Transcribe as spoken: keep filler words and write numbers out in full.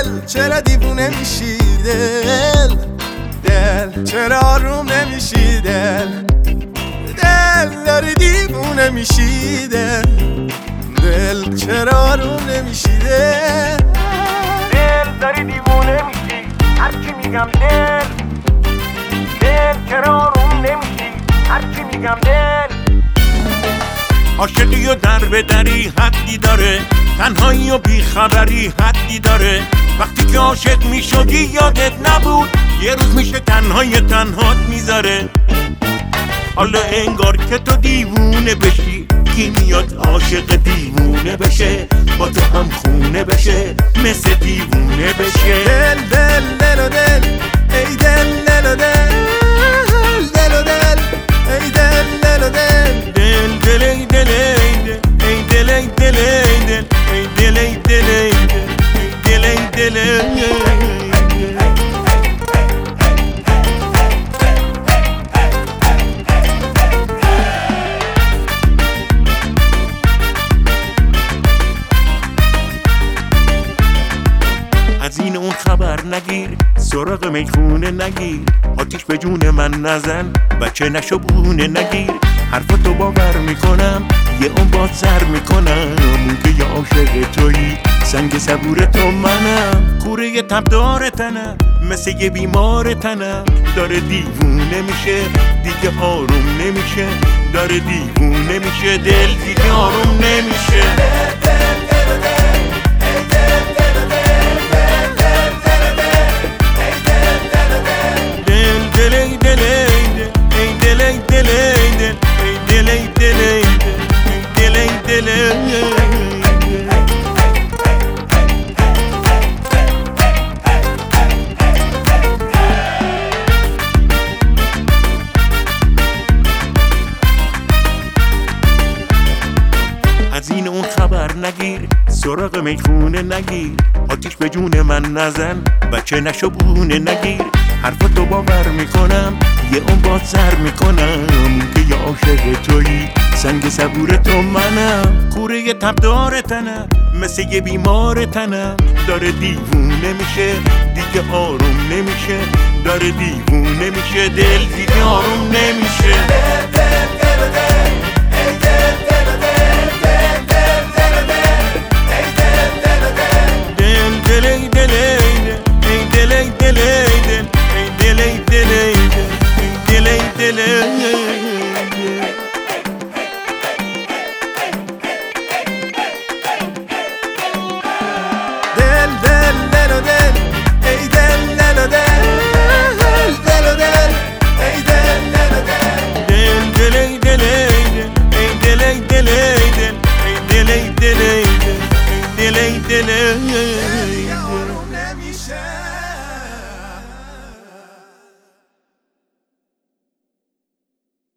دل چرا دیوونه میشی دل دل چرا آروم نمیشی دل دل داری دیوونه میشی دل دل چرا آروم نمیشی دل دل داری دیوونه میشی هرچی میگم دل دل چرا آروم نمیشی هرچی میگم دل عاشقی و در به دری حدی داره تنهایی و بیخبری حدی داره وقتی که عاشق میشدی یادت نبود یه روز میشه تنهای تنهات میذاره حالا انگار که تو دیوونه بشی کی میاد عاشق دیوونه بشه با تو هم خونه بشه مثل دیوونه بشه دل دل دل و دل ای دل دل و دل دل و دل ای دل دل و دل دل دل ای دل ای دل ای دل ای دل ای دل ای دل ای دل ای دل ای از این اون خبر نگیر سراغ میخونه نگیر آتیش به جون من نزن بچه نشو بونه نگیر حرفتو باور میکنم یه اون باد سر میکنم که یه عاشق تویی سنگ صبور تو منم کوره تبدار تنم مثل یه بیمار تنم داره دیوونه میشه دیگه آروم نمیشه داره دیوونه میشه دل دیگه آروم نمیشه از این اون خبر نگیر سراغ میخونه نگیر آتیش به جون من نزن بچه نشو بونه نگیر حرفتو باور میکنم یه اون باد سر میکنم که یه عاشق تویی سنگ صبور تو منم کوره تبدار تنم مثل یه بیمار تنم داره دیوونه میشه دیگه آروم نمیشه داره دیوونه میشه دل دیگه آروم نمیشه دل ای دل ای دل ای